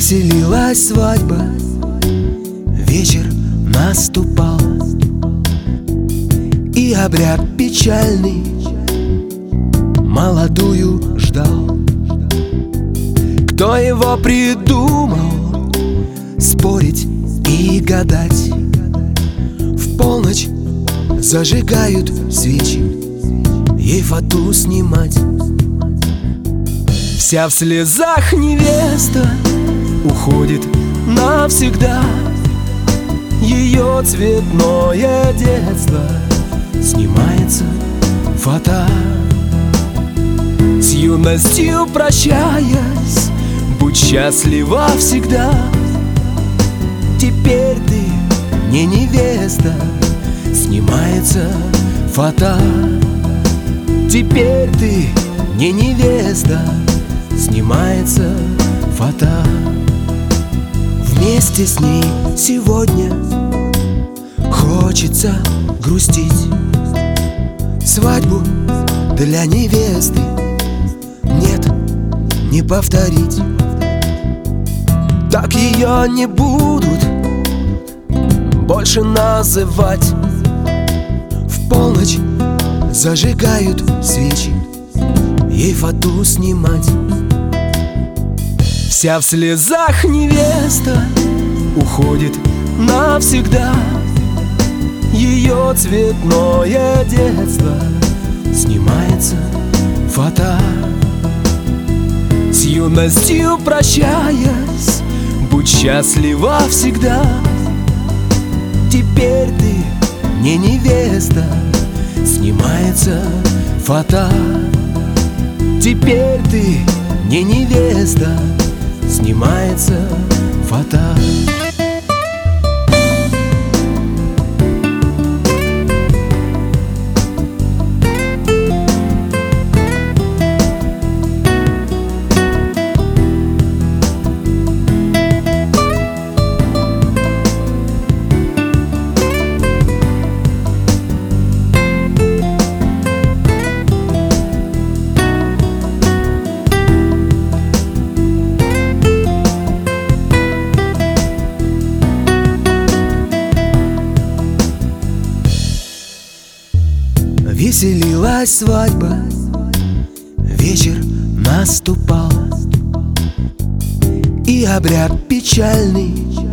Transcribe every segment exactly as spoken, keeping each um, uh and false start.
Веселилась свадьба, вечер наступал, и обряд печальный молодую ждал. Кто его придумал спорить и гадать? В полночь зажигают свечи, ей фату снимать. Вся в слезах невеста уходит навсегда. Ее цветное детство снимается фата. С юностью прощаясь, будь счастлива всегда. Теперь ты не невеста, снимается фата. Теперь ты не невеста, снимается фата. Вместе с ней сегодня хочется грустить. Свадьбу для невесты нет, не повторить. Так ее не будут больше называть. В полночь зажигают свечи, ей фату снимать. Вся в слезах невеста уходит навсегда. Ее цветное детство снимается фата. С юностью прощаясь, будь счастлива всегда. Теперь ты не невеста, снимается фата. Теперь ты не невеста, снимается фата. Веселилась свадьба, вечер наступал, и обряд печальный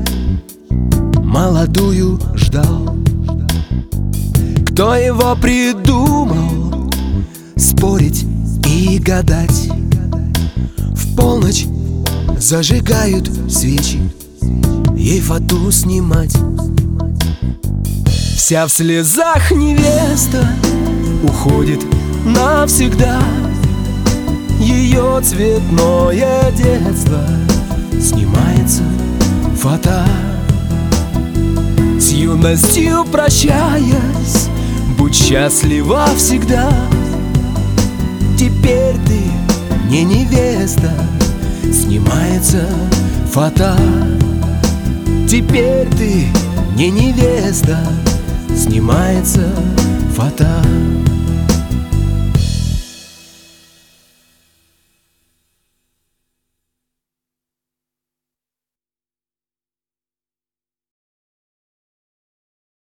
молодую ждал. Кто его придумал спорить и гадать? В полночь зажигают свечи, ей фату снимать. Вся в слезах невеста уходит навсегда. Ее цветное детство снимается фата. С юностью прощаясь, будь счастлива всегда. Теперь ты не невеста, снимается фата. Теперь ты не невеста, снимается фата.